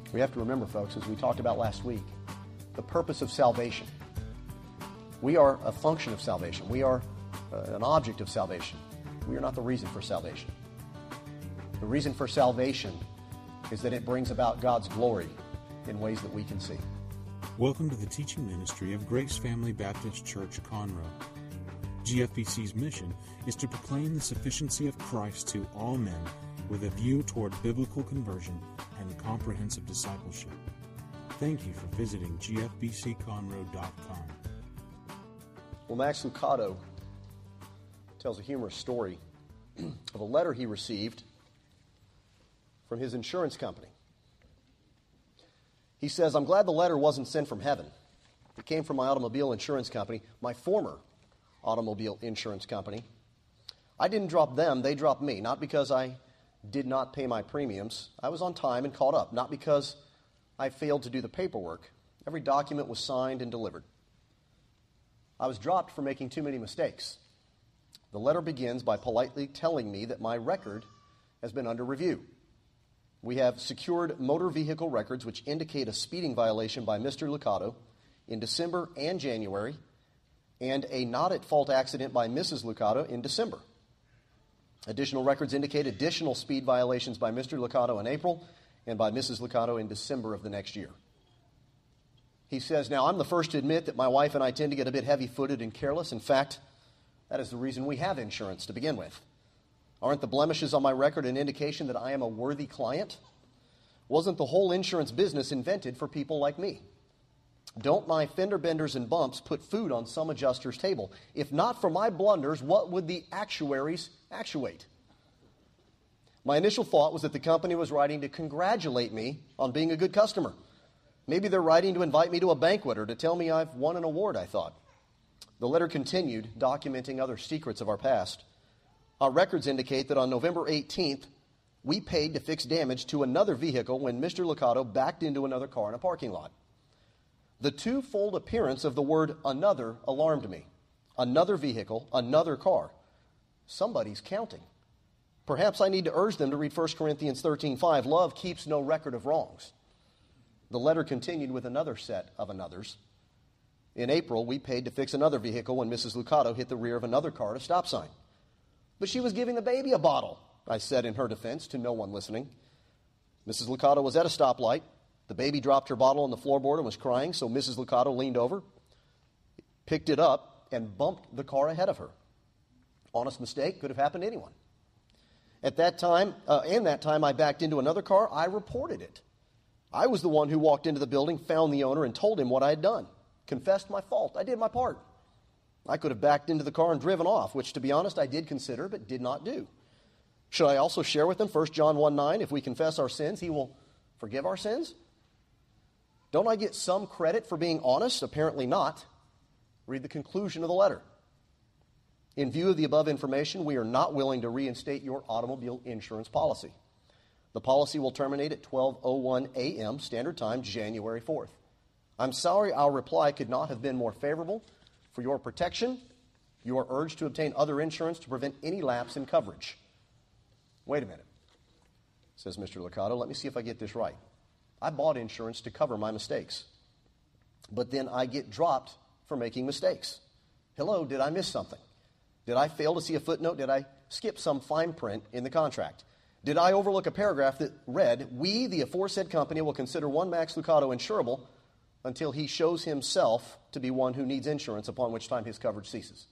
We have to remember, folks, as we talked about last week, the purpose of salvation. We are a function of salvation. We are an object of salvation. We are not the reason for salvation. The reason for salvation is that it brings about God's glory in ways that we can see. Welcome to the teaching ministry of Grace Family Baptist Church, Conroe. GFBC's mission is to proclaim the sufficiency of Christ to all men with a view toward biblical conversion and comprehensive discipleship. Thank you for visiting gfbcconroe.com. Well, Max Lucado tells a humorous story of a letter he received from his insurance company. He says, "I'm glad the letter wasn't sent from heaven. It came from my automobile insurance company, my former automobile insurance company. I didn't drop them, they dropped me, not because I did not pay my premiums. I was on time and caught up, not because I failed to do the paperwork. Every document was signed and delivered. I was dropped for making too many mistakes. The letter begins by politely telling me that my record has been under review. We have secured motor vehicle records which indicate a speeding violation by Mr. Lucado in December and January, and a not-at-fault accident by Mrs. Lucado in December. Additional records indicate additional speed violations by Mr. Lucado in April and by Mrs. Lucado in December of the next year." He says, "Now, I'm the first to admit that my wife and I tend to get a bit heavy-footed and careless. In fact, that is the reason we have insurance to begin with. Aren't the blemishes on my record an indication that I am a worthy client? Wasn't the whole insurance business invented for people like me? Don't my fender benders and bumps put food on some adjuster's table? If not for my blunders, what would the actuaries actuate? My initial thought was that the company was writing to congratulate me on being a good customer. Maybe they're writing to invite me to a banquet or to tell me I've won an award, I thought." The letter continued, documenting other secrets of our past. "Our records indicate that on November 18th, we paid to fix damage to another vehicle when Mr. Lucado backed into another car in a parking lot. The twofold appearance of the word another alarmed me. Another vehicle, another car. Somebody's counting. Perhaps I need to urge them to read 1 Corinthians 13:5. Love keeps no record of wrongs." The letter continued with another set of anothers. "In April, we paid to fix another vehicle when Mrs. Lucado hit the rear of another car at a stop sign. But she was giving the baby a bottle," I said in her defense to no one listening. "Mrs. Lucado was at a stoplight. The baby dropped her bottle on the floorboard and was crying, so Mrs. Lucado leaned over, picked it up, and bumped the car ahead of her. Honest mistake, could have happened to anyone. At that time, I backed into another car. I reported it. I was the one who walked into the building, found the owner, and told him what I had done. Confessed my fault. I did my part. I could have backed into the car and driven off, which, to be honest, I did consider but did not do. Should I also share with them 1 John 1:9, if we confess our sins, he will forgive our sins? Don't I get some credit for being honest? Apparently not. Read the conclusion of the letter. In view of the above information, we are not willing to reinstate your automobile insurance policy. The policy will terminate at 12:01 a.m. Standard Time, January 4th. I'm sorry our reply could not have been more favorable. For your protection, you are urged to obtain other insurance to prevent any lapse in coverage." Wait a minute, says Mr. Lucado. Let me see if I get this right. I bought insurance to cover my mistakes. But then I get dropped for making mistakes. Hello, did I miss something? Did I fail to see a footnote? Did I skip some fine print in the contract? Did I overlook a paragraph that read, "We, the aforesaid company, will consider one Max Lucado insurable until he shows himself to be one who needs insurance, upon which time his coverage ceases"?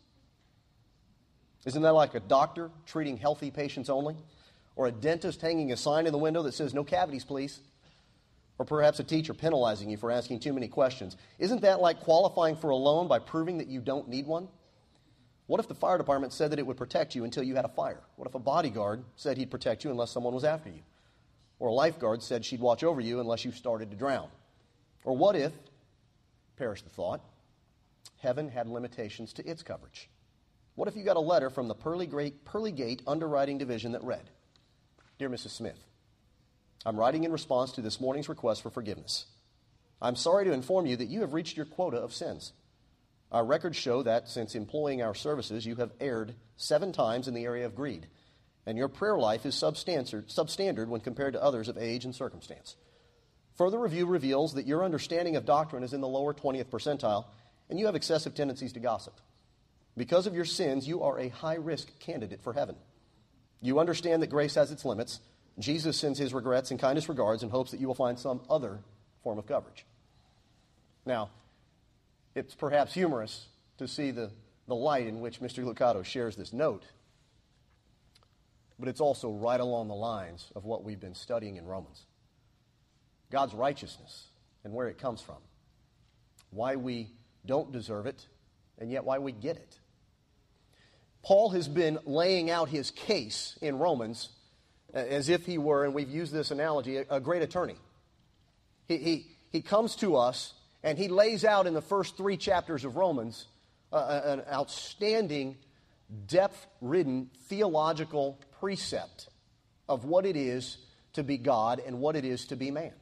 Isn't that like a doctor treating healthy patients only? Or a dentist hanging a sign in the window that says, "No cavities, please"? Or perhaps a teacher penalizing you for asking too many questions. Isn't that like qualifying for a loan by proving that you don't need one? What if the fire department said that it would protect you until you had a fire? What if a bodyguard said he'd protect you unless someone was after you? Or a lifeguard said she'd watch over you unless you started to drown? Or what if, perish the thought, heaven had limitations to its coverage? What if you got a letter from the Pearly Gate Underwriting Division that read, "Dear Mrs. Smith, I'm writing in response to this morning's request for forgiveness. I'm sorry to inform you that you have reached your quota of sins. Our records show that since employing our services, you have erred 7 times in the area of greed, and your prayer life is substandard when compared to others of age and circumstance. Further review reveals that your understanding of doctrine is in the lower 20th percentile, and you have excessive tendencies to gossip. Because of your sins, you are a high-risk candidate for heaven. You understand that grace has its limits. Jesus sends his regrets and kindest regards in hopes that you will find some other form of coverage. Now, it's perhaps humorous to see the light in which Mr. Lucado shares this note, but it's also right along the lines of what we've been studying in Romans. God's righteousness and where it comes from. Why we don't deserve it, and yet why we get it. Paul has been laying out his case in Romans as if he were, and we've used this analogy, a great attorney. He comes to us and he lays out in the first 3 chapters of Romans an outstanding, depth-ridden theological precept of what it is to be God and what it is to be man.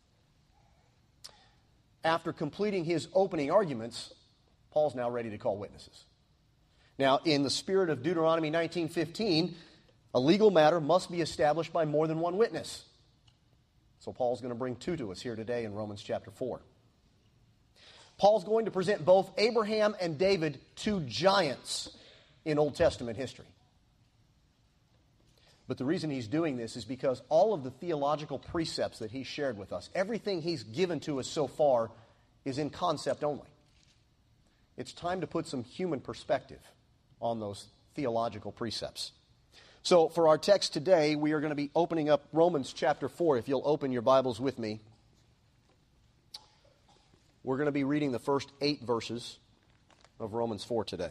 After completing his opening arguments, Paul's now ready to call witnesses. Now, in the spirit of Deuteronomy 19:15, a legal matter must be established by more than one witness. So Paul's going to bring 2 to us here today in Romans chapter 4. Paul's going to present both Abraham and David, 2 giants in Old Testament history. But the reason he's doing this is because all of the theological precepts that he's shared with us, everything he's given to us so far, is in concept only. It's time to put some human perspective on those theological precepts. So for our text today, we are going to be opening up Romans chapter 4. If you'll open your Bibles with me. We're going to be reading the first 8 verses of Romans 4 today.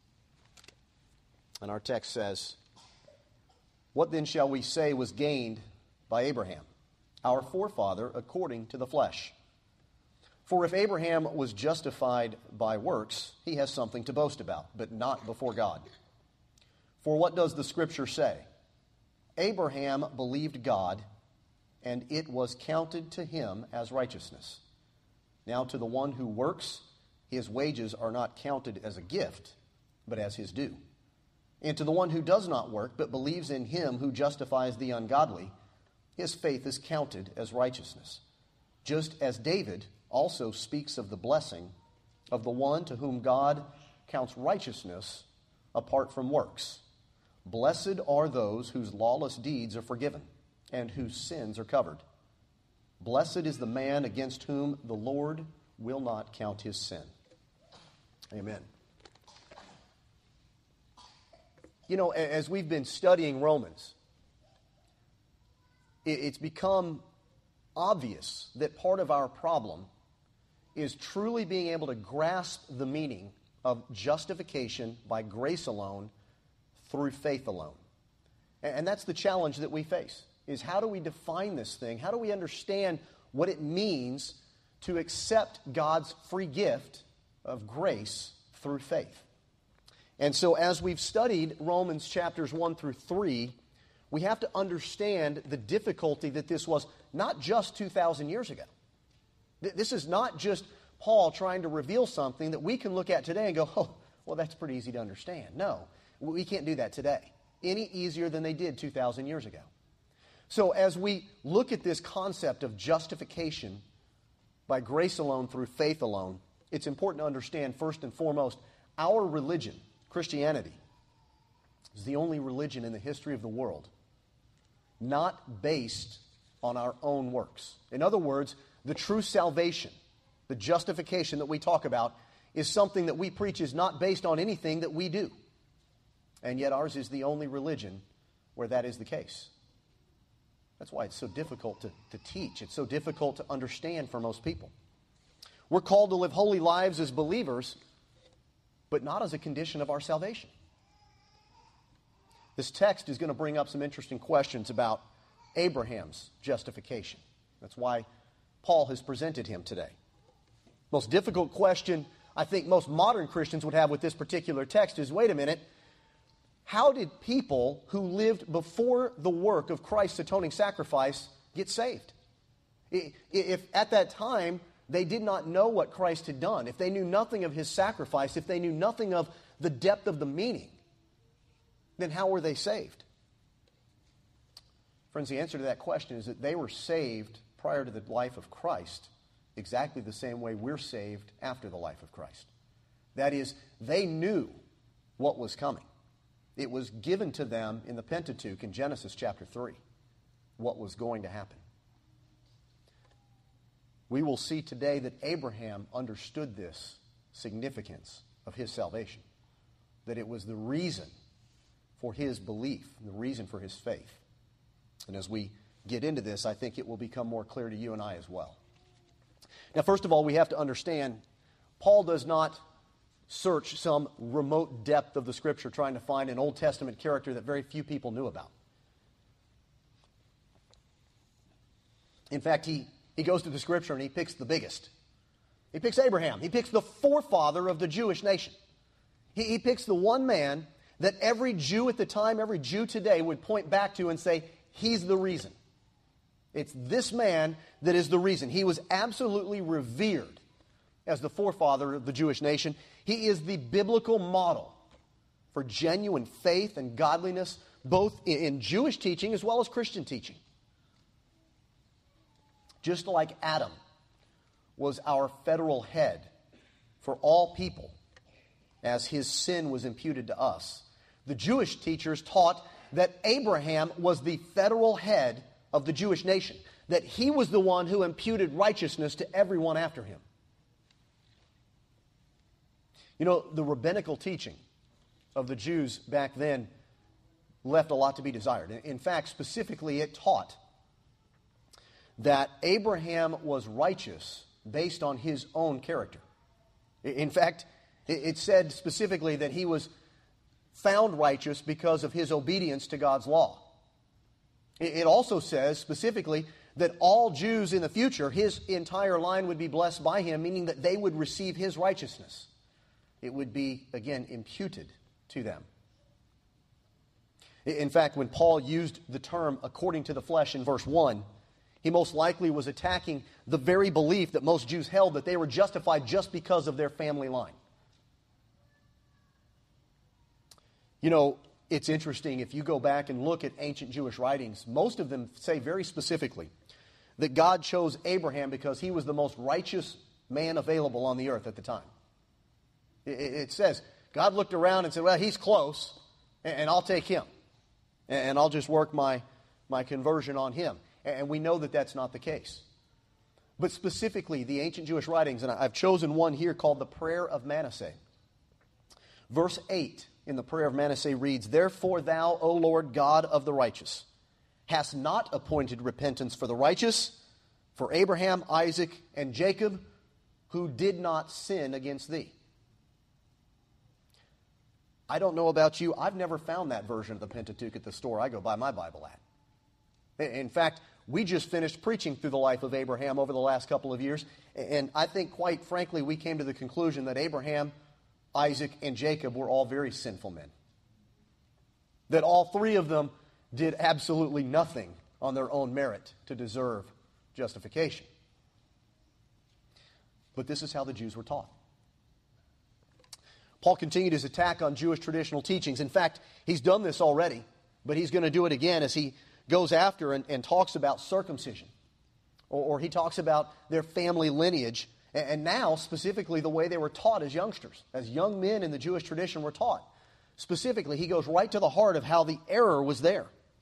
And our text says, "What then shall we say was gained by Abraham, our forefather according to the flesh? For if Abraham was justified by works, he has something to boast about, but not before God. For what does the Scripture say? Abraham believed God, and it was counted to him as righteousness. Now to the one who works, his wages are not counted as a gift, but as his due. And to the one who does not work, but believes in him who justifies the ungodly, his faith is counted as righteousness. Just as David also speaks of the blessing of the one to whom God counts righteousness apart from works. Blessed are those whose lawless deeds are forgiven and whose sins are covered. Blessed is the man against whom the Lord will not count his sin." Amen. You know, as we've been studying Romans, it's become obvious that part of our problem is truly being able to grasp the meaning of justification by grace alone through faith alone. And that's the challenge that we face, is how do we define this thing? How do we understand what it means to accept God's free gift of grace through faith? And so as we've studied Romans chapters 1 through 3, we have to understand the difficulty that this was not just 2,000 years ago. This is not just Paul trying to reveal something that we can look at today and go, oh, well, that's pretty easy to understand. No, we can't do that today any easier than they did 2,000 years ago. So as we look at this concept of justification by grace alone through faith alone, it's important to understand, first and foremost, our religion, Christianity, is the only religion in the history of the world not based on our own works. In other words, the true salvation, the justification that we talk about, is something that we preach is not based on anything that we do. And yet ours is the only religion where that is the case. That's why it's so difficult to teach. It's so difficult to understand for most people. We're called to live holy lives as believers, but not as a condition of our salvation. This text is going to bring up some interesting questions about Abraham's justification. That's why Paul has presented him today. Most difficult question I think most modern Christians would have with this particular text is, wait a minute, how did people who lived before the work of Christ's atoning sacrifice get saved? If at that time they did not know what Christ had done, if they knew nothing of his sacrifice, if they knew nothing of the depth of the meaning, then how were they saved? Friends, the answer to that question is that they were saved prior to the life of Christ exactly the same way we're saved after the life of Christ. That is, they knew what was coming. It was given to them in the Pentateuch in Genesis chapter 3, what was going to happen. We will see today that Abraham understood this significance of his salvation, that it was the reason for his belief, the reason for his faith. And as we get into this, I think it will become more clear to you and I as well. Now, first of all, we have to understand, Paul does not search some remote depth of the Scripture trying to find an Old Testament character that very few people knew about. In fact, he goes to the Scripture and he picks the biggest. He picks Abraham. He picks the forefather of the Jewish nation. He picks the one man that every Jew at the time, every Jew today would point back to and say, he's the reason. It's this man that is the reason. He was absolutely revered as the forefather of the Jewish nation. He is the biblical model for genuine faith and godliness, both in Jewish teaching as well as Christian teaching. Just like Adam was our federal head for all people as his sin was imputed to us, the Jewish teachers taught that Abraham was the federal head of the Jewish nation, that he was the one who imputed righteousness to everyone after him. You know, the rabbinical teaching of the Jews back then left a lot to be desired. In fact, specifically, it taught that Abraham was righteous based on his own character. In fact, it said specifically that he was found righteous because of his obedience to God's law. It also says specifically that all Jews in the future, his entire line would be blessed by him, meaning that they would receive his righteousness. It would be, again, imputed to them. In fact, when Paul used the term according to the flesh in verse 1, he most likely was attacking the very belief that most Jews held, that they were justified just because of their family line. You know, it's interesting, if you go back and look at ancient Jewish writings, most of them say very specifically that God chose Abraham because he was the most righteous man available on the earth at the time. It says, God looked around and said, well, he's close, and I'll take him. And I'll just work my conversion on him. And we know that that's not the case. But specifically, the ancient Jewish writings, and I've chosen one here called the Prayer of Manasseh. Verse 8 in the Prayer of Manasseh reads, Therefore thou, O Lord God of the righteous, hast not appointed repentance for the righteous, for Abraham, Isaac, and Jacob, who did not sin against thee. I don't know about you, I've never found that version of the Pentateuch at the store I go buy my Bible at. In fact, we just finished preaching through the life of Abraham over the last couple of years, and I think, quite frankly, we came to the conclusion that Abraham, Isaac, and Jacob were all very sinful men. That all three of them did absolutely nothing on their own merit to deserve justification. But this is how the Jews were taught. Paul continued his attack on Jewish traditional teachings. In fact, he's done this already, but he's going to do it again as he goes after and talks about circumcision. Or he talks about their family lineage, and now specifically the way they were taught as youngsters, as young men in the Jewish tradition were taught. Specifically, he goes right to the heart of how the error was there.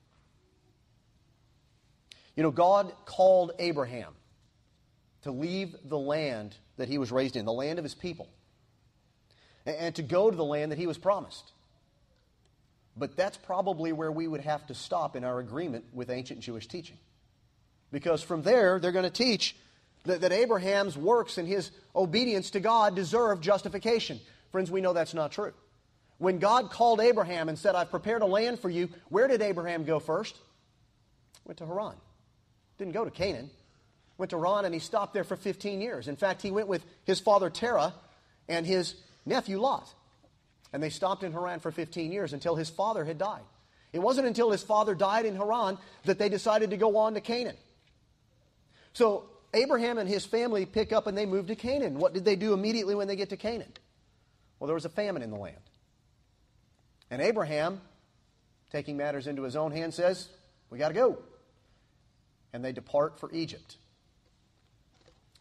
You know, God called Abraham to leave the land that he was raised in, the land of his people, and to go to the land that he was promised. But that's probably where we would have to stop in our agreement with ancient Jewish teaching. Because from there, they're going to teach that Abraham's works and his obedience to God deserve justification. Friends, we know that's not true. When God called Abraham and said, I've prepared a land for you, where did Abraham go first? Went to Haran. Didn't go to Canaan. Went to Haran and he stopped there for 15 years. In fact, he went with his father Terah and his nephew Lot. And they stopped in Haran for 15 years until his father had died. It wasn't until his father died in Haran that they decided to go on to Canaan. So Abraham and his family pick up and they move to Canaan. What did they do immediately when they get to Canaan? Well, there was a famine in the land. And Abraham, taking matters into his own hands, says, we got to go. And they depart for Egypt.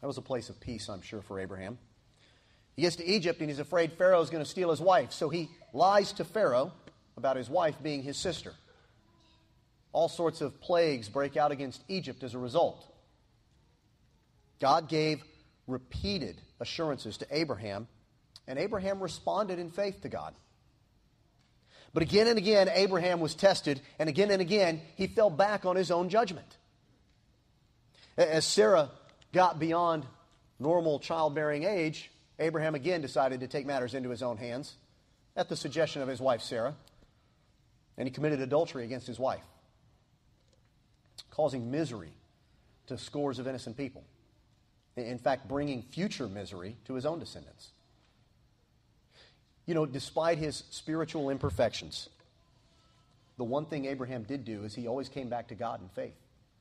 That was a place of peace, I'm sure, for Abraham. He gets to Egypt and he's afraid Pharaoh's going to steal his wife, so he lies to Pharaoh about his wife being his sister. All sorts of plagues break out against Egypt as a result. God gave repeated assurances to Abraham, and Abraham responded in faith to God. But again and again, Abraham was tested, and again, he fell back on his own judgment. As Sarah got beyond normal childbearing age, Abraham again decided to take matters into his own hands at the suggestion of his wife Sarah, and he committed adultery against his wife, causing misery to scores of innocent people. In fact, bringing future misery to his own descendants. You know, despite his spiritual imperfections, the one thing Abraham did do is he always came back to God in faith.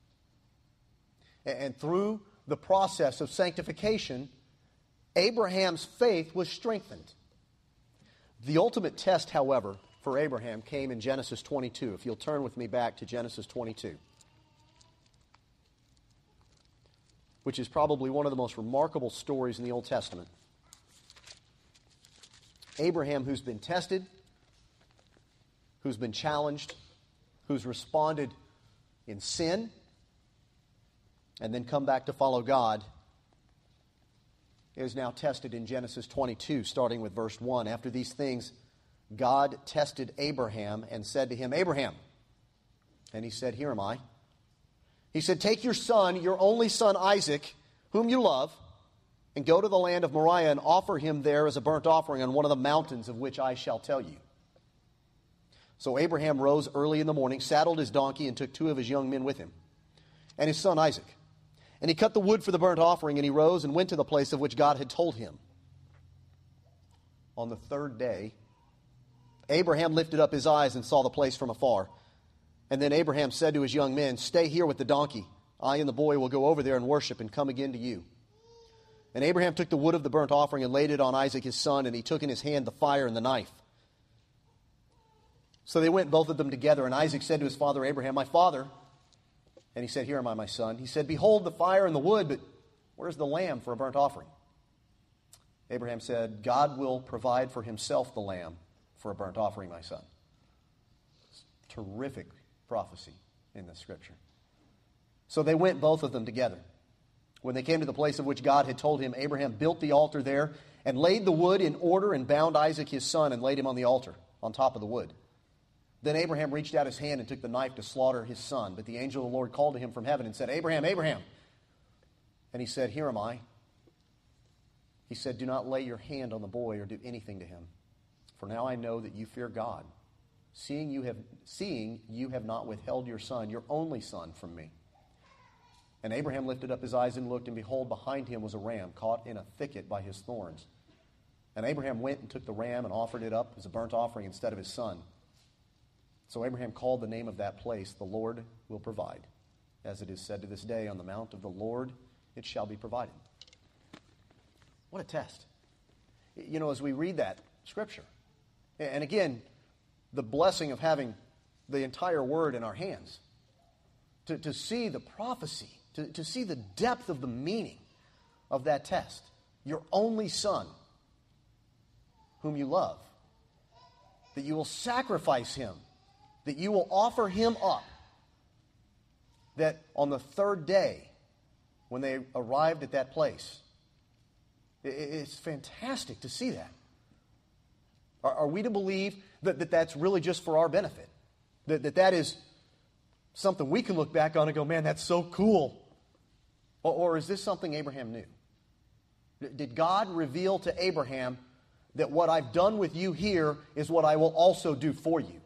And through the process of sanctification, Abraham's faith was strengthened. The ultimate test, however, for Abraham came in Genesis 22. If you'll turn with me back to Genesis 22, which is probably one of the most remarkable stories in the Old Testament. Abraham, who's been tested, who's been challenged, who's responded in sin, and then come back to follow God, is now tested in Genesis 22, starting with verse 1. After these things, God tested Abraham and said to him, Abraham. And he said, Here am I. He said, Take your son, your only son Isaac, whom you love, and go to the land of Moriah and offer him there as a burnt offering on one of the mountains of which I shall tell you. So Abraham rose early in the morning, saddled his donkey, and took 2 of his young men with him, and his son Isaac. And he cut the wood for the burnt offering, and he rose and went to the place of which God had told him. On the 3rd day, Abraham lifted up his eyes and saw the place from afar. And then Abraham said to his young men, Stay here with the donkey. I and the boy will go over there and worship and come again to you. And Abraham took the wood of the burnt offering and laid it on Isaac his son, and he took in his hand the fire and the knife. So they went, both of them together, and Isaac said to his father Abraham, My father. And he said, Here am I, my son. He said, Behold the fire and the wood, but where's the lamb for a burnt offering? Abraham said, God will provide for himself the lamb for a burnt offering, my son. It's terrific prophecy in the scripture. So they went, both of them together. When they came to the place of which God had told him, Abraham built the altar there and laid the wood in order and bound Isaac his son and laid him on the altar on top of the wood. Then Abraham reached out his hand and took the knife to slaughter his son. But the angel of the Lord called to him from heaven and said, Abraham, Abraham. And he said, Here am I. He said, Do not lay your hand on the boy or do anything to him. For now I know that you fear God, seeing you have not withheld your son, your only son, from me. And Abraham lifted up his eyes and looked, and behold, behind him was a ram caught in a thicket by his thorns. And Abraham went and took the ram and offered it up as a burnt offering instead of his son. So Abraham called the name of that place, The Lord Will Provide. As it is said to this day, On the mount of the Lord it shall be provided. What a test. You know, as we read that scripture, and again, the blessing of having the entire word in our hands, to see the prophecy, to see the depth of the meaning of that test. Your only son, whom you love, that you will sacrifice him, that you will offer him up, that on the 3rd day, when they arrived at that place, it's fantastic to see that. Are we to believe that that's really just for our benefit? That is something we can look back on and go, man, that's so cool. Or is this something Abraham knew? Did God reveal to Abraham that what I've done with you here is what I will also do for you?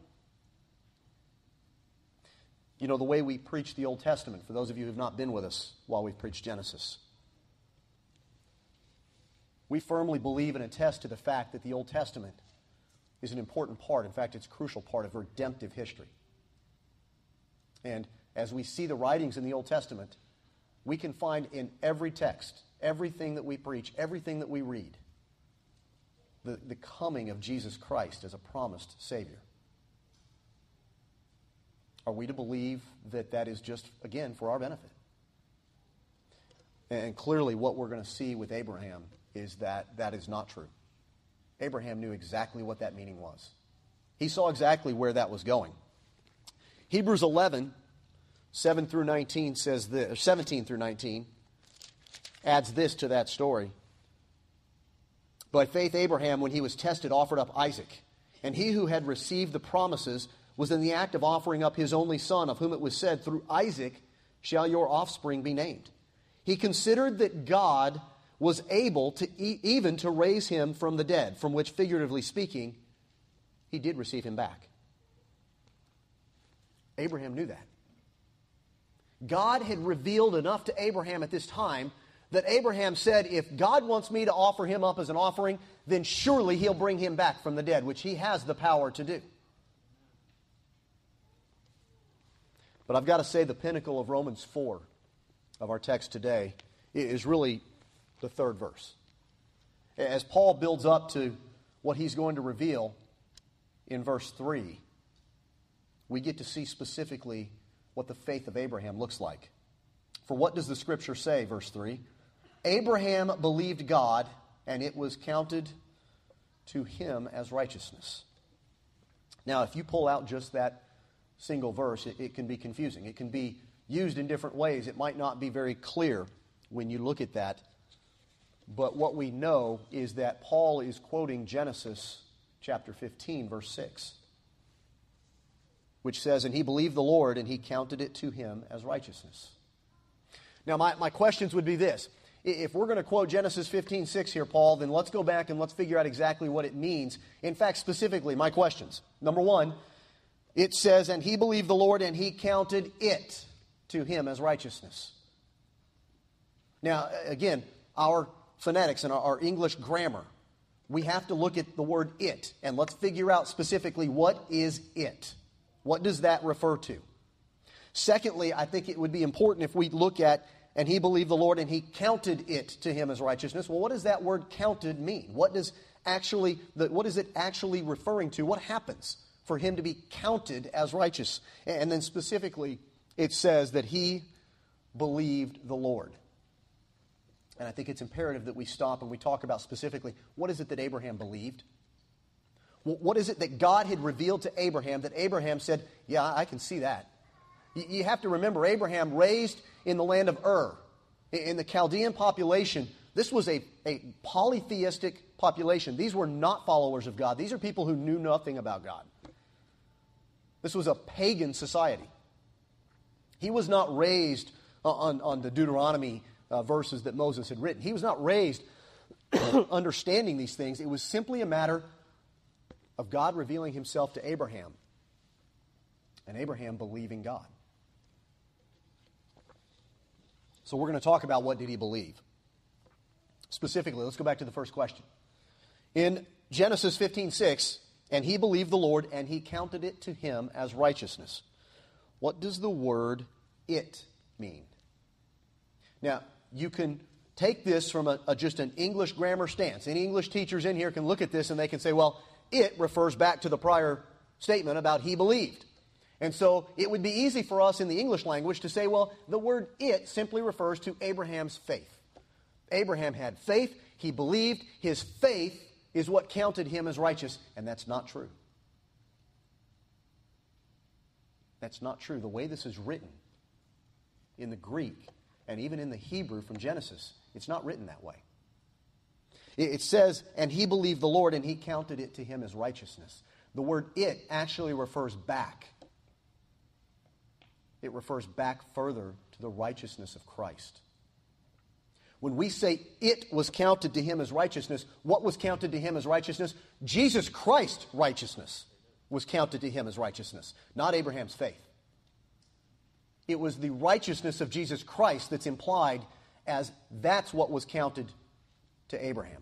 You know, the way we preach the Old Testament, for those of you who have not been with us while we've preached Genesis, we firmly believe and attest to the fact that the Old Testament is an important part, in fact, it's a crucial part of redemptive history. And as we see the writings in the Old Testament, we can find in every text, everything that we preach, everything that we read, the coming of Jesus Christ as a promised Savior. Are we to believe that that is just, again, for our benefit? And clearly what we're going to see with Abraham is that that is not true. Abraham knew exactly what that meaning was. He saw exactly where that was going. Hebrews 11, 7 through 19 says this, 17 through 19 adds this to that story. By faith Abraham, when he was tested, offered up Isaac. And he who had received the promises was in the act of offering up his only son, of whom it was said, through Isaac shall your offspring be named. He considered that God was able to even to raise him from the dead, from which, figuratively speaking, he did receive him back. Abraham knew that. God had revealed enough to Abraham at this time that Abraham said, if God wants me to offer him up as an offering, then surely he'll bring him back from the dead, which he has the power to do. But I've got to say the pinnacle of Romans 4 of our text today is really the third verse. As Paul builds up to what he's going to reveal in verse 3, we get to see specifically what the faith of Abraham looks like. For what does the Scripture say, verse 3? Abraham believed God, and it was counted to him as righteousness. Now, if you pull out just that single verse, it can be confusing. It can be used in different ways. It might not be very clear when you look at that. But what we know is that Paul is quoting Genesis chapter 15, verse 6, which says, and he believed the Lord, and he counted it to him as righteousness. Now, my questions would be this. If we're going to quote Genesis 15:6 here, Paul, then let's go back and let's figure out exactly what it means. In fact, specifically, my questions. Number one, it says, and he believed the Lord, and he counted it to him as righteousness. Now, again, our phonetics and our English grammar, we have to look at the word it, and let's figure out specifically what is it. What does that refer to? Secondly, I think it would be important if we look at, and he believed the Lord, and he counted it to him as righteousness. Well, what does that word counted mean? What is it actually referring to? What happens for him to be counted as righteous? And then specifically, it says that he believed the Lord. And I think it's imperative that we stop and we talk about specifically, what is it that Abraham believed? What is it that God had revealed to Abraham that Abraham said, yeah, I can see that. You have to remember, Abraham raised in the land of Ur. In the Chaldean population, this was a polytheistic population. These were not followers of God. These are people who knew nothing about God. This was a pagan society. He was not raised on the Deuteronomy verses that Moses had written. He was not raised understanding these things. It was simply a matter of God revealing himself to Abraham, and Abraham believing God. So we're going to talk about what did he believe. Specifically, let's go back to the first question. In Genesis 15:6, and he believed the Lord, and he counted it to him as righteousness. What does the word it mean? Now, you can take this from just an English grammar stance. Any English teachers in here can look at this and they can say, well, it refers back to the prior statement about he believed. And so it would be easy for us in the English language to say, well, the word it simply refers to Abraham's faith. Abraham had faith, he believed, his faith is what counted him as righteous, and that's not true. That's not true. The way this is written in the Greek and even in the Hebrew from Genesis, it's not written that way. It says, and he believed the Lord, and he counted it to him as righteousness. The word it actually refers back. It refers back further to the righteousness of Christ. When we say it was counted to him as righteousness, what was counted to him as righteousness? Jesus Christ's righteousness was counted to him as righteousness, not Abraham's faith. It was the righteousness of Jesus Christ that's implied as that's what was counted to Abraham.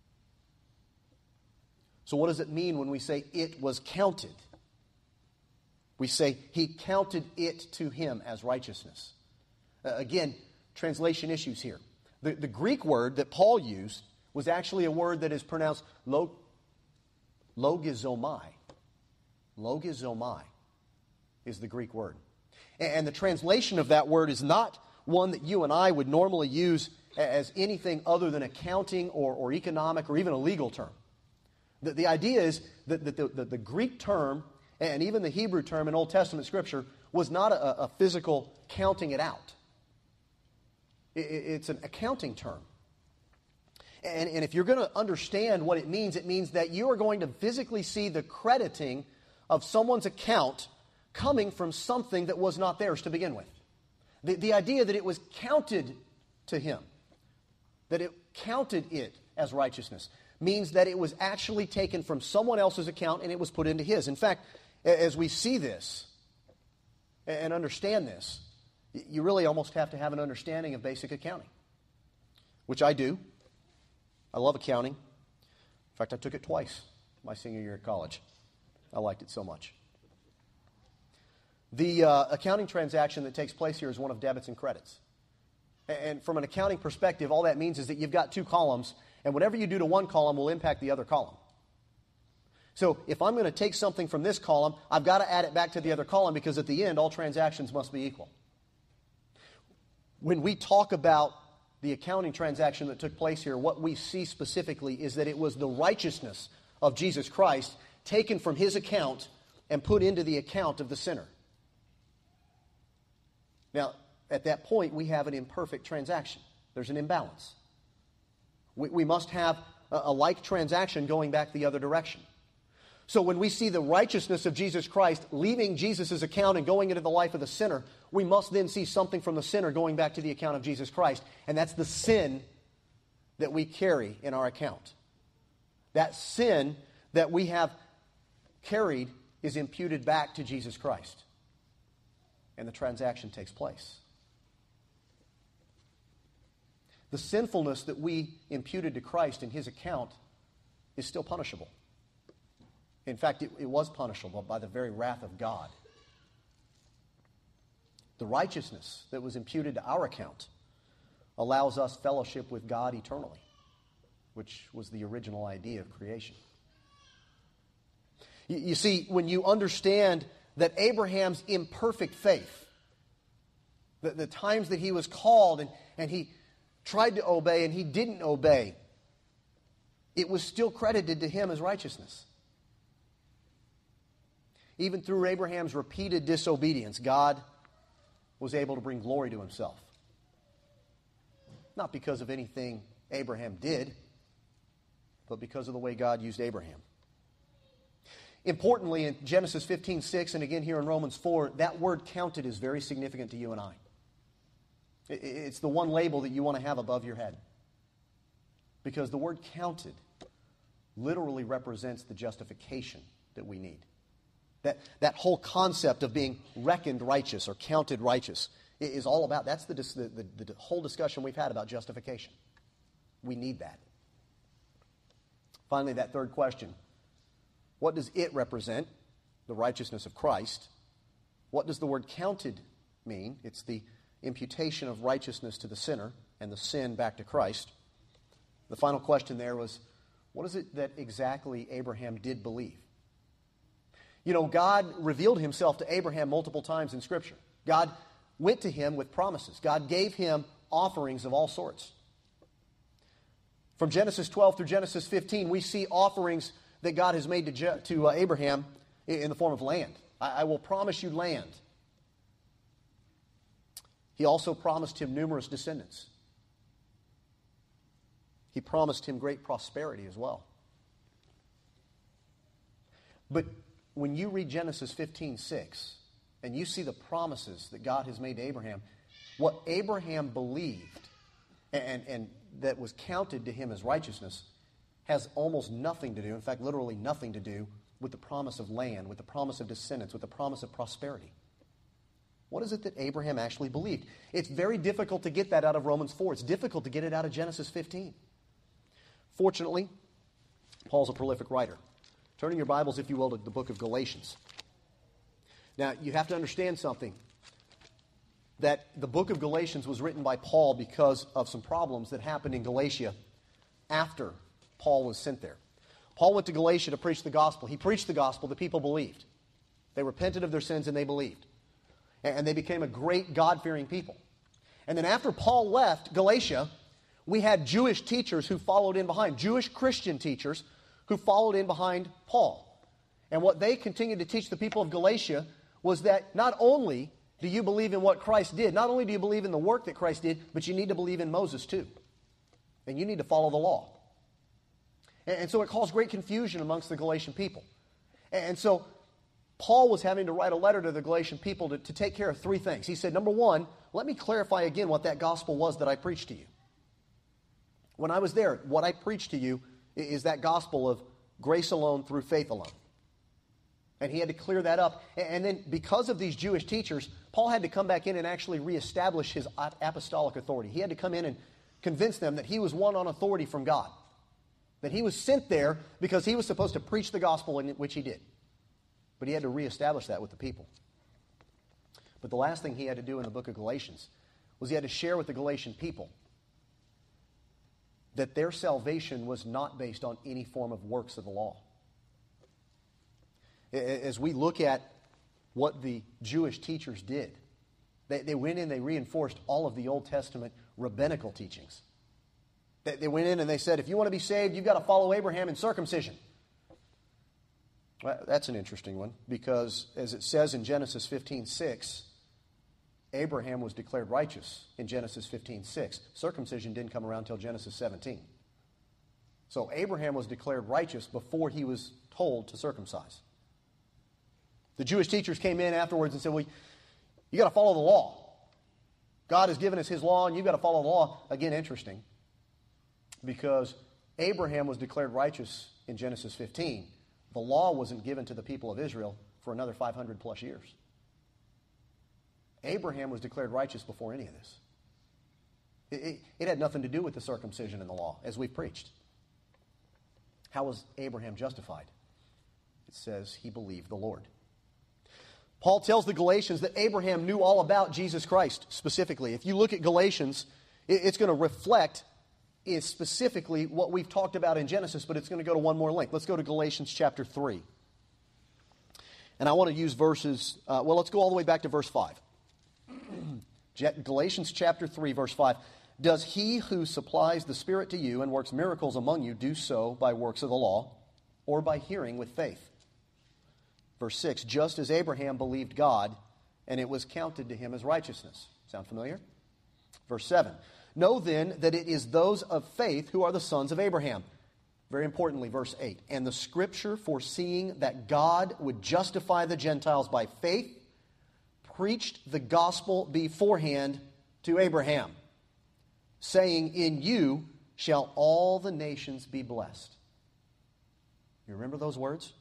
So what does it mean when we say it was counted? We say he counted it to him as righteousness. Again, translation issues here. The Greek word that Paul used was actually a word that is pronounced logizomai. Logizomai is the Greek word. And the translation of that word is not one that you and I would normally use as anything other than accounting or economic or even a legal term. The idea is that the Greek term and even the Hebrew term in Old Testament Scripture was not a physical counting it out. It's an accounting term. And if you're going to understand what it means that you are going to physically see the crediting of someone's account coming from something that was not theirs to begin with. The idea that it was counted to him, that it counted it as righteousness, means that it was actually taken from someone else's account and it was put into his. In fact, as we see this and understand this, you really almost have to have an understanding of basic accounting, which I do. I love accounting. In fact, I took it twice my senior year at college. I liked it so much. The accounting transaction that takes place here is one of debits and credits. And from an accounting perspective, all that means is that you've got two columns, and whatever you do to one column will impact the other column. So if I'm going to take something from this column, I've got to add it back to the other column because at the end, all transactions must be equal. When we talk about the accounting transaction that took place here, what we see specifically is that it was the righteousness of Jesus Christ taken from his account and put into the account of the sinner. Now, at that point, we have an imperfect transaction. There's an imbalance. We must have a like transaction going back the other direction. So when we see the righteousness of Jesus Christ leaving Jesus' account and going into the life of the sinner, we must then see something from the sinner going back to the account of Jesus Christ. And that's the sin that we carry in our account. That sin that we have carried is imputed back to Jesus Christ. And the transaction takes place. The sinfulness that we imputed to Christ in his account is still punishable. In fact, it was punishable by the very wrath of God. The righteousness that was imputed to our account allows us fellowship with God eternally, which was the original idea of creation. You see, when you understand that Abraham's imperfect faith, the times that he was called and he tried to obey and he didn't obey, it was still credited to him as righteousness. Even through Abraham's repeated disobedience, God was able to bring glory to himself. Not because of anything Abraham did, but because of the way God used Abraham. Importantly, in Genesis 15:6 and again here in Romans 4, that word counted is very significant to you and I. It's the one label that you want to have above your head. Because the word counted literally represents the justification that we need. That whole concept of being reckoned righteous or counted righteous is all about, that's the whole discussion we've had about justification. We need that. Finally, that third question. What does it represent? The righteousness of Christ. What does the word counted mean? It's the imputation of righteousness to the sinner and the sin back to Christ. The final question there was, what is it that exactly Abraham did believe? You know, God revealed himself to Abraham multiple times in Scripture. God went to him with promises. God gave him offerings of all sorts. From Genesis 12 through Genesis 15, we see offerings that God has made to Abraham in the form of land. I will promise you land. He also promised him numerous descendants. He promised him great prosperity as well. But when you read Genesis 15:6 and you see the promises that God has made to Abraham, what Abraham believed and that was counted to him as righteousness has almost nothing to do, in fact, literally nothing to do with the promise of land, with the promise of descendants, with the promise of prosperity. What is it that Abraham actually believed? It's very difficult to get that out of Romans 4. It's difficult to get it out of Genesis 15. Fortunately, Paul's a prolific writer. Turn in your Bibles, if you will, to the book of Galatians. Now, you have to understand something. That the book of Galatians was written by Paul because of some problems that happened in Galatia after Paul was sent there. Paul went to Galatia to preach the gospel. He preached the gospel. The people believed. They repented of their sins and they believed. And they became a great God-fearing people. And then after Paul left Galatia, we had Jewish teachers who followed in behind, Jewish Christian teachers who followed in behind Paul. And what they continued to teach the people of Galatia was that not only do you believe in what Christ did, not only do you believe in the work that Christ did, but you need to believe in Moses too. And you need to follow the law. And so it caused great confusion amongst the Galatian people. And so Paul was having to write a letter to the Galatian people to take care of three things. He said, number one, let me clarify again what that gospel was that I preached to you. When I was there, what I preached to you is that gospel of grace alone through faith alone. And he had to clear that up. And then because of these Jewish teachers, Paul had to come back in and actually reestablish his apostolic authority. He had to come in and convince them that he was one on authority from God. That he was sent there because he was supposed to preach the gospel, in which he did. But he had to reestablish that with the people. But the last thing he had to do in the book of Galatians was he had to share with the Galatian people that their salvation was not based on any form of works of the law. As we look at what the Jewish teachers did, they went in, they reinforced all of the Old Testament rabbinical teachings. They went in and they said, if you want to be saved, you've got to follow Abraham in circumcision. Well, that's an interesting one, because as it says in Genesis 15:6, Abraham was declared righteous in Genesis 15:6. Circumcision didn't come around until Genesis 17. So Abraham was declared righteous before he was told to circumcise. The Jewish teachers came in afterwards and said, well, you got to follow the law. God has given us his law, and you've got to follow the law. Again, interesting, because Abraham was declared righteous in Genesis 15. The law wasn't given to the people of Israel for another 500 plus years. Abraham was declared righteous before any of this. It had nothing to do with the circumcision in the law, as we've preached. How was Abraham justified? It says he believed the Lord. Paul tells the Galatians that Abraham knew all about Jesus Christ specifically. If you look at Galatians, it's going to reflect is specifically what we've talked about in Genesis, but it's going to go to one more link. Let's go to Galatians chapter 3. And I want to use verses, let's go all the way back to verse 5. Galatians chapter 3, verse 5. Does he who supplies the Spirit to you and works miracles among you do so by works of the law or by hearing with faith? Verse 6. Just as Abraham believed God, and it was counted to him as righteousness. Sound familiar? Verse 7. Know then that it is those of faith who are the sons of Abraham. Very importantly, verse 8. And the Scripture, foreseeing that God would justify the Gentiles by faith, preached the gospel beforehand to Abraham, saying, in you shall all the nations be blessed. You remember those words?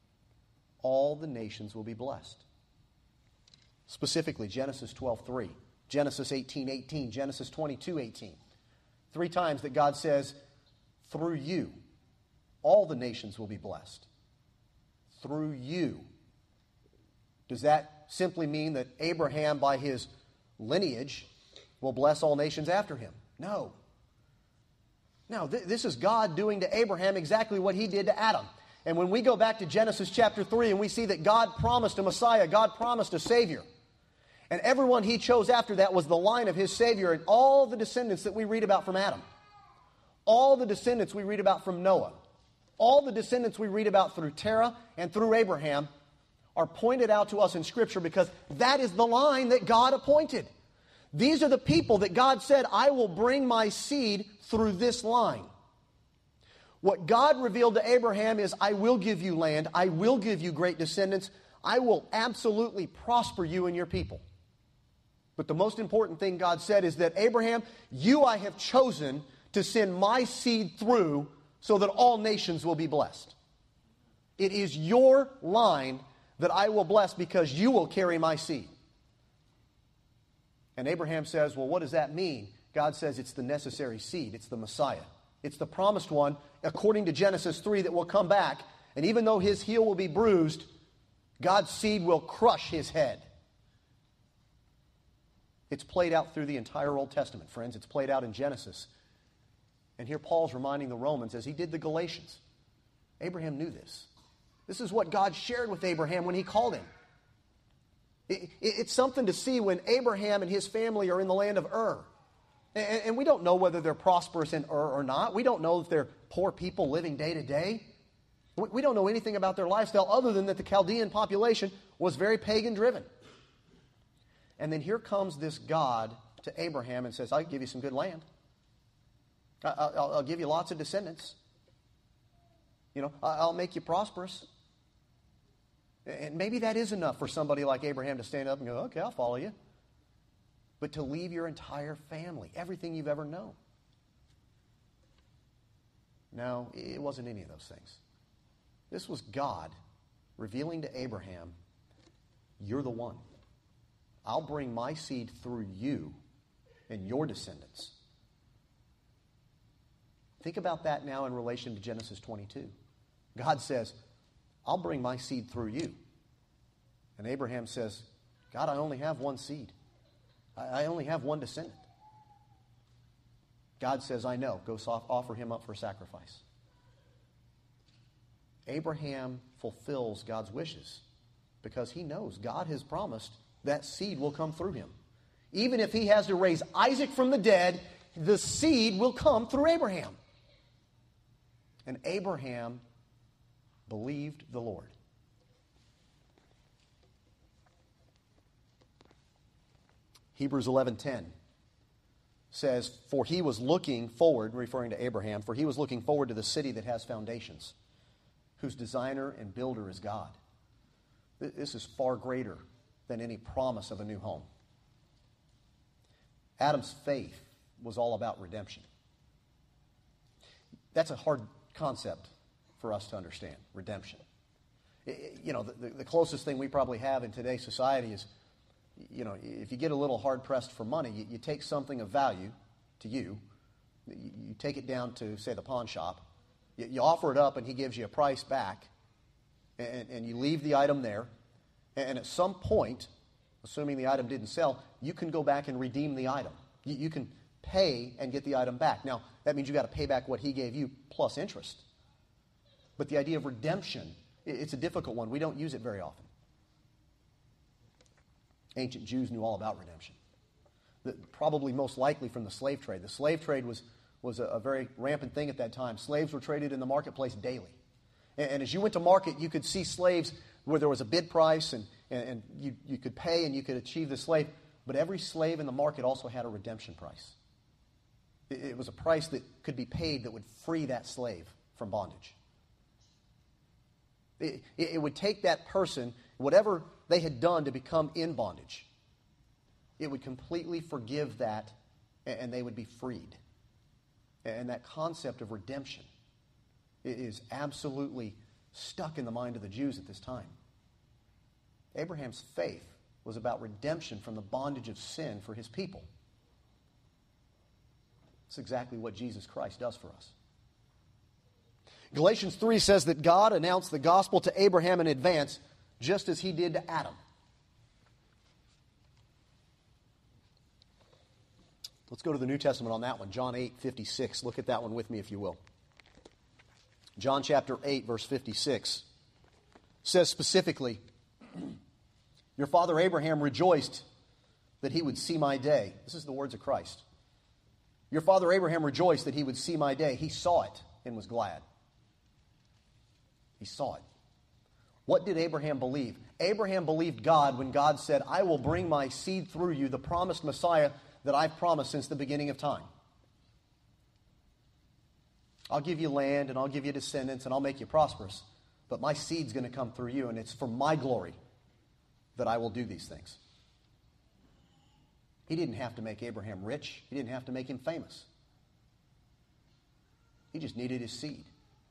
All the nations will be blessed. Specifically, Genesis 12:3. Genesis 18:18, Genesis 22:18. 3 times that God says, through you, all the nations will be blessed. Through you. Does that simply mean that Abraham, by his lineage, will bless all nations after him? No. No, this is God doing to Abraham exactly what he did to Adam. And when we go back to Genesis chapter 3 and we see that God promised a Messiah, God promised a Savior, and everyone he chose after that was the line of his Savior, and all the descendants that we read about from Adam, all the descendants we read about from Noah, all the descendants we read about through Terah and through Abraham are pointed out to us in Scripture because that is the line that God appointed. These are the people that God said, I will bring my seed through this line. What God revealed to Abraham is, I will give you land, I will give you great descendants, I will absolutely prosper you and your people. But the most important thing God said is that, Abraham, you I have chosen to send my seed through so that all nations will be blessed. It is your line that I will bless because you will carry my seed. And Abraham says, well, what does that mean? God says it's the necessary seed. It's the Messiah. It's the promised one, according to Genesis 3, that will come back. And even though his heel will be bruised, God's seed will crush his head. It's played out through the entire Old Testament, friends. It's played out in Genesis. And here Paul's reminding the Romans, as he did the Galatians. Abraham knew this. This is what God shared with Abraham when he called him. It's something to see when Abraham and his family are in the land of Ur. And we don't know whether they're prosperous in Ur or not. We don't know if they're poor people living day to day. We don't know anything about their lifestyle other than that the Chaldean population was very pagan-driven. And then here comes this God to Abraham and says, I'll give you some good land. I'll give you lots of descendants. I'll make you prosperous. And maybe that is enough for somebody like Abraham to stand up and go, okay, I'll follow you. But to leave your entire family, everything you've ever known. No, it wasn't any of those things. This was God revealing to Abraham, you're the one. I'll bring my seed through you and your descendants. Think about that now in relation to Genesis 22. God says, I'll bring my seed through you. And Abraham says, God, I only have one seed. I only have one descendant. God says, I know. Go offer him up for sacrifice. Abraham fulfills God's wishes because he knows God has promised that seed will come through him. Even if he has to raise Isaac from the dead, the seed will come through Abraham. And Abraham believed the Lord. Hebrews 11:10 says, for he was looking forward, referring to Abraham, for he was looking forward to the city that has foundations, whose designer and builder is God. This is far greater than any promise of a new home. Adam's faith was all about redemption. That's a hard concept for us to understand, redemption. The closest thing we probably have in today's society is, if you get a little hard-pressed for money, you take something of value to you, you take it down to, say, the pawn shop, you offer it up and he gives you a price back, and you leave the item there, and at some point, assuming the item didn't sell, you can go back and redeem the item. You can pay and get the item back. Now, that means you've got to pay back what he gave you plus interest. But the idea of redemption, it's a difficult one. We don't use it very often. Ancient Jews knew all about redemption. Probably most likely from the slave trade. The slave trade was a very rampant thing at that time. Slaves were traded in the marketplace daily. And as you went to market, you could see slaves where there was a bid price and you could pay and you could achieve the slave. But every slave in the market also had a redemption price. It was a price that could be paid that would free that slave from bondage. It would take that person, whatever they had done to become in bondage, it would completely forgive that and they would be freed. And that concept of redemption is absolutely stuck in the mind of the Jews at this time. Abraham's faith was about redemption from the bondage of sin for his people. It's exactly what Jesus Christ does for us. Galatians 3 says that God announced the gospel to Abraham in advance, just as he did to Adam. Let's go to the New Testament on that one, John 8:56. Look at that one with me, if you will. John chapter 8, verse 56 says specifically, your father Abraham rejoiced that he would see my day. This is the words of Christ. Your father Abraham rejoiced that he would see my day. He saw it and was glad. He saw it. What did Abraham believe? Abraham believed God when God said, I will bring my seed through you, the promised Messiah that I've promised since the beginning of time. I'll give you land and I'll give you descendants and I'll make you prosperous, but my seed's going to come through you, and it's for my glory that I will do these things. He didn't have to make Abraham rich. He didn't have to make him famous. He just needed his seed.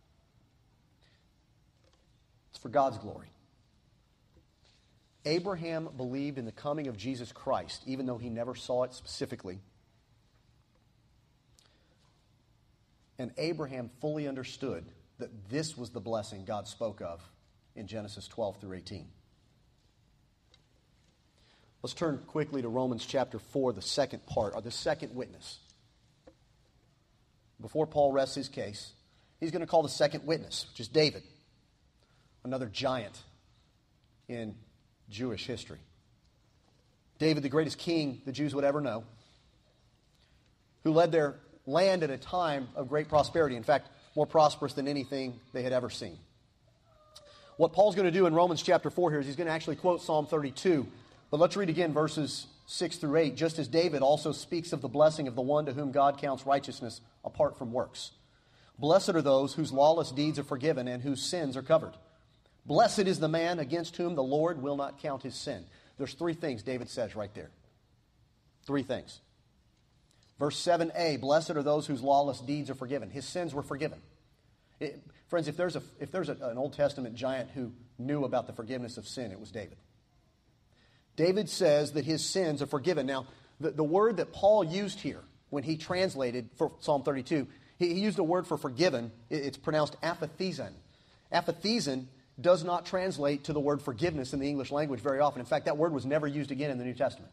It's for God's glory. Abraham believed in the coming of Jesus Christ, even though he never saw it specifically. And Abraham fully understood that this was the blessing God spoke of in Genesis 12 through 18. Let's turn quickly to Romans chapter 4, the second part, or the second witness. Before Paul rests his case, he's going to call the second witness, which is David, another giant in Jewish history. David, the greatest king the Jews would ever know, who led their land at a time of great prosperity. In fact, more prosperous than anything they had ever seen. What Paul's going to do in Romans chapter 4 here is he's going to actually quote Psalm 32. But let's read again verses 6 through 8. Just as David also speaks of the blessing of the one to whom God counts righteousness apart from works. Blessed are those whose lawless deeds are forgiven and whose sins are covered. Blessed is the man against whom the Lord will not count his sin. There's three things David says right there. Three things. Verse 7a, blessed are those whose lawless deeds are forgiven. His sins were forgiven. Friends, if there's an Old Testament giant who knew about the forgiveness of sin, it was David. David says that his sins are forgiven. Now, the word that Paul used here when he translated for Psalm 32, he used a word for forgiven. It's pronounced apathizan. Apathizan does not translate to the word forgiveness in the English language very often. In fact, that word was never used again in the New Testament.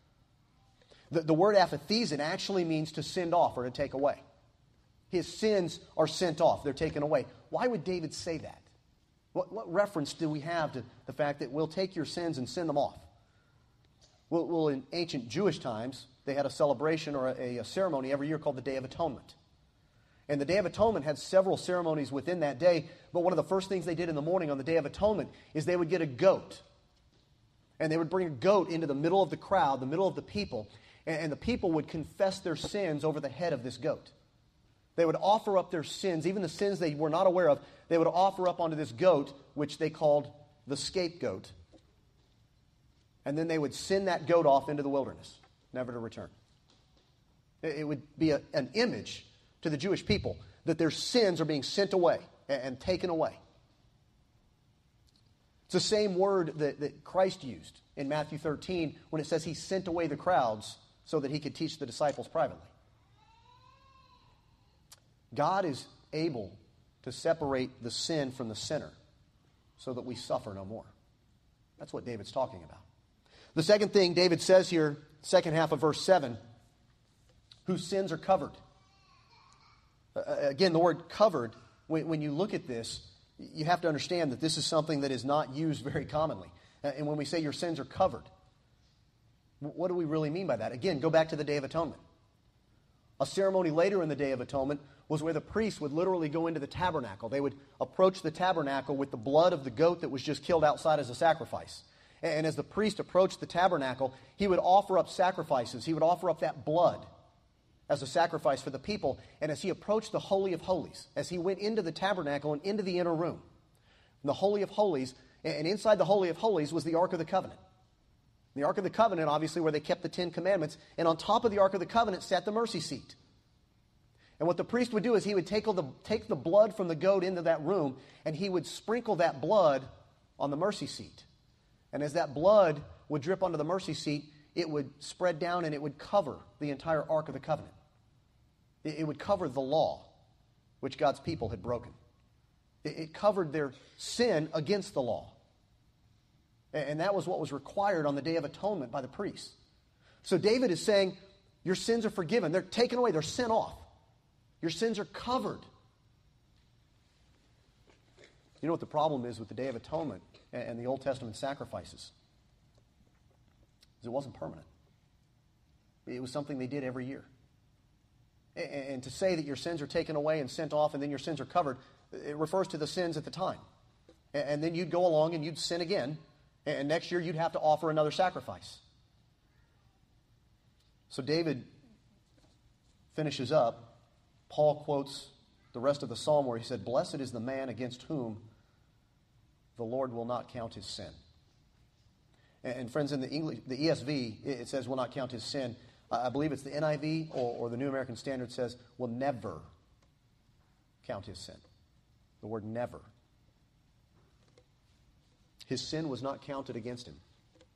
The word apathizan actually means to send off or to take away. His sins are sent off. They're taken away. Why would David say that? What reference do we have to the fact that we'll take your sins and send them off? Well, in ancient Jewish times, they had a celebration or a ceremony every year called the Day of Atonement. And the Day of Atonement had several ceremonies within that day, but one of the first things they did in the morning on the Day of Atonement is they would get a goat. And they would bring a goat into the middle of the crowd, the middle of the people, and the people would confess their sins over the head of this goat. They would offer up their sins, even the sins they were not aware of, they would offer up onto this goat, which they called the scapegoat. And then they would send that goat off into the wilderness, never to return. It would be an image to the Jewish people that their sins are being sent away and taken away. It's the same word that Christ used in Matthew 13 when it says he sent away the crowds so that he could teach the disciples privately. God is able to separate the sin from the sinner so that we suffer no more. That's what David's talking about. The second thing David says here, second half of verse 7, whose sins are covered. Again, the word covered, when you look at this, you have to understand that this is something that is not used very commonly. And when we say your sins are covered, what do we really mean by that? Again, go back to the Day of Atonement. A ceremony later in the Day of Atonement was where the priests would literally go into the tabernacle. They would approach the tabernacle with the blood of the goat that was just killed outside as a sacrifice. And as the priest approached the tabernacle, he would offer up sacrifices. He would offer up that blood as a sacrifice for the people. And as he approached the Holy of Holies, as he went into the tabernacle and into the inner room, the Holy of Holies, and inside the Holy of Holies was the Ark of the Covenant. The Ark of the Covenant, obviously, where they kept the Ten Commandments. And on top of the Ark of the Covenant sat the mercy seat. And what the priest would do is he would take the blood from the goat into that room, and he would sprinkle that blood on the mercy seat. And as that blood would drip onto the mercy seat, it would spread down and it would cover the entire Ark of the Covenant. It would cover the law which God's people had broken. It covered their sin against the law. And that was what was required on the Day of Atonement by the priests. So David is saying, your sins are forgiven. They're taken away. They're sent off. Your sins are covered. You know what the problem is with the Day of Atonement and the Old Testament sacrifices? Is it wasn't permanent. It was something they did every year. And to say that your sins are taken away and sent off and then your sins are covered, it refers to the sins at the time. And then you'd go along and you'd sin again, and next year you'd have to offer another sacrifice. So David finishes up. Paul quotes the rest of the psalm where he said, blessed is the man against whom the Lord will not count his sin. And friends, in the ESV, it says will not count his sin. I believe it's the NIV or the New American Standard says will never count his sin. The word never. His sin was not counted against him.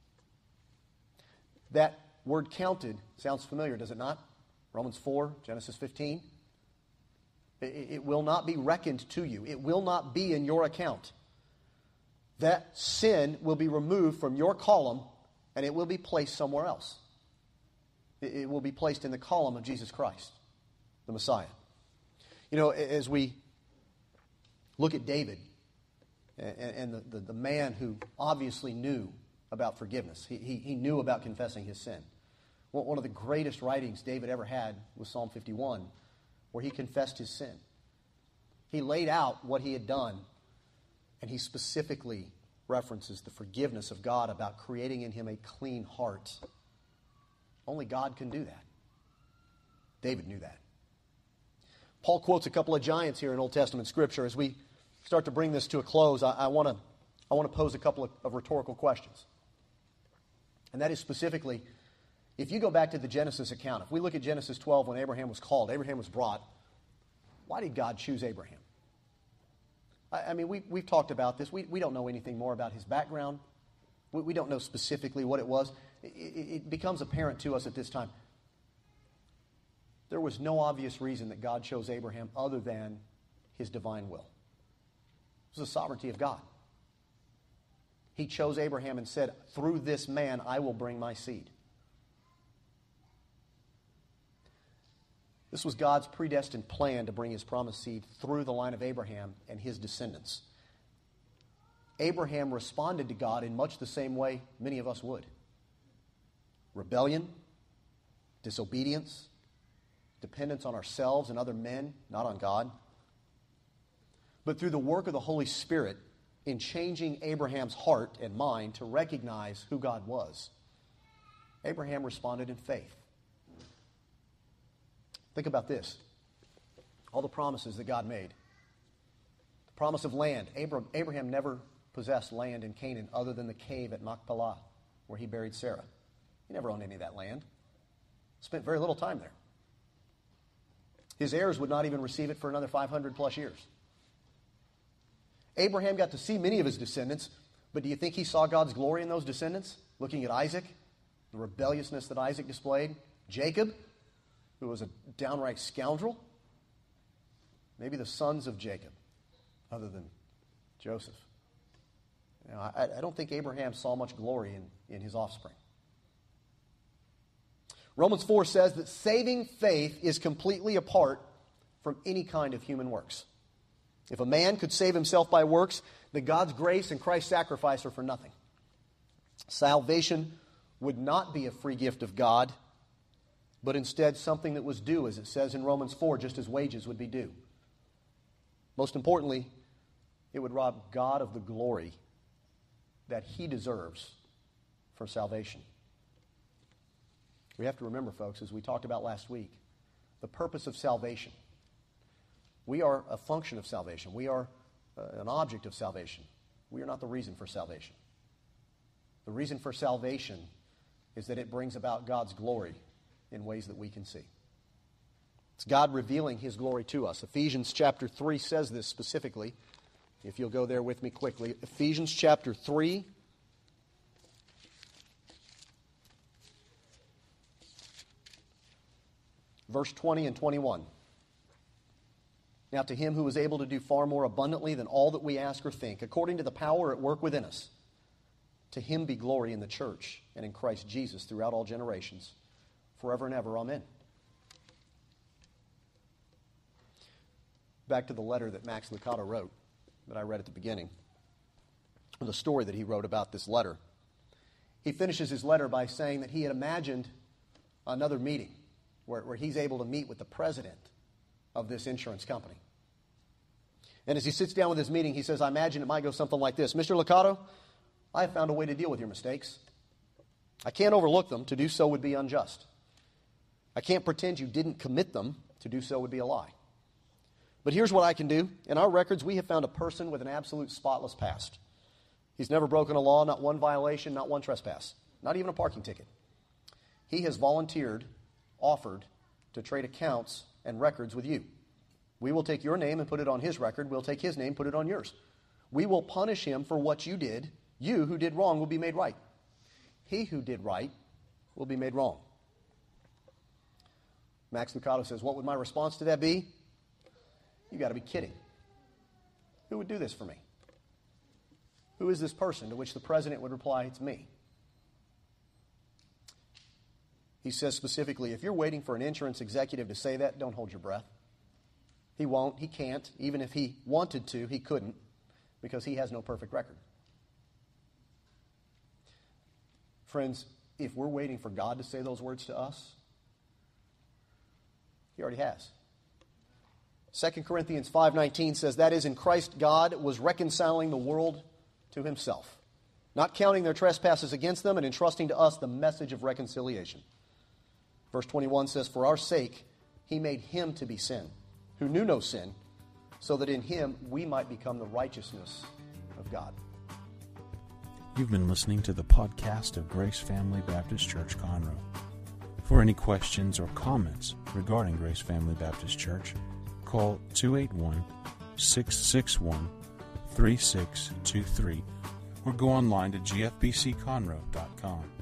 That word counted sounds familiar, does it not? Romans 4, Genesis 15. It will not be reckoned to you. It will not be in your account. That sin will be removed from your column and it will be placed somewhere else. It will be placed in the column of Jesus Christ, the Messiah. You know, as we look at David and the man who obviously knew about forgiveness. He knew about confessing his sin. One of the greatest writings David ever had was Psalm 51, where he confessed his sin. He laid out what he had done, and he specifically references the forgiveness of God about creating in him a clean heart. Only God can do that. David knew that. Paul quotes a couple of giants here in Old Testament Scripture. As we start to bring this to a close, I want to pose a couple of rhetorical questions. And that is specifically, if you go back to the Genesis account, if we look at Genesis 12 when Abraham was called, Abraham was brought, why did God choose Abraham? I mean, we've talked about this. We don't know anything more about his background. We don't know specifically what it was. It becomes apparent to us at this time. There was no obvious reason that God chose Abraham other than his divine will. It was the sovereignty of God. He chose Abraham and said, through this man I will bring my seed. This was God's predestined plan to bring his promised seed through the line of Abraham and his descendants. Abraham responded to God in much the same way many of us would. Rebellion, disobedience, dependence on ourselves and other men, not on God. But through the work of the Holy Spirit in changing Abraham's heart and mind to recognize who God was, Abraham responded in faith. Think about this. All the promises that God made. The promise of land. Abraham never possessed land in Canaan other than the cave at Machpelah, where he buried Sarah. He never owned any of that land. Spent very little time there. His heirs would not even receive it for another 500 plus years. Abraham got to see many of his descendants, but do you think he saw God's glory in those descendants? Looking at Isaac, the rebelliousness that Isaac displayed. Jacob, who was a downright scoundrel. Maybe the sons of Jacob, other than Joseph. You know, I don't think Abraham saw much glory in his offspring. Romans 4 says that saving faith is completely apart from any kind of human works. If a man could save himself by works, then God's grace and Christ's sacrifice are for nothing. Salvation would not be a free gift of God, but instead something that was due, as it says in Romans 4, just as wages would be due. Most importantly, it would rob God of the glory that he deserves for salvation. We have to remember, folks, as we talked about last week, the purpose of salvation. We are a function of salvation. We are an object of salvation. We are not the reason for salvation. The reason for salvation is that it brings about God's glory in ways that we can see. It's God revealing his glory to us. Ephesians chapter 3 says this specifically. If you'll go there with me quickly. Ephesians chapter 3. Verse 20 and 21. Now to him who is able to do far more abundantly than all that we ask or think, according to the power at work within us, to him be glory in the church and in Christ Jesus throughout all generations, forever and ever. Amen. Back to the letter that Max Lucado wrote, that I read at the beginning, the story that he wrote about this letter. He finishes his letter by saying that he had imagined another meeting where he's able to meet with the president of this insurance company. And as he sits down with this meeting, he says, I imagine it might go something like this. Mr. Lucado, I have found a way to deal with your mistakes. I can't overlook them. To do so would be unjust. I can't pretend you didn't commit them. To do so would be a lie. But here's what I can do. In our records, we have found a person with an absolute spotless past. He's never broken a law, not one violation, not one trespass, not even a parking ticket. He has volunteered, offered to trade accounts and records with you. We will take your name and put it on his record. We'll take his name, put it on yours. We will punish him for what you did. You who did wrong will be made right. He who did right will be made wrong. Max Lucado says, what would my response to that be? You got to be kidding. Who would do this for me? Who is this person? To which the president would reply, it's me. He says specifically, if you're waiting for an insurance executive to say that, don't hold your breath. He won't, he can't. Even if he wanted to, he couldn't, because he has no perfect record. Friends, if we're waiting for God to say those words to us, He already has. 2 Corinthians 5:19 says, that is, in Christ God was reconciling the world to Himself, not counting their trespasses against them, and entrusting to us the message of reconciliation. Verse 21 says, for our sake He made Him to be sin, who knew no sin, so that in Him we might become the righteousness of God. You've been listening to the podcast of Grace Family Baptist Church, Conroe. For any questions or comments regarding Grace Family Baptist Church, call 281-661-3623 or go online to gfbcconroe.com.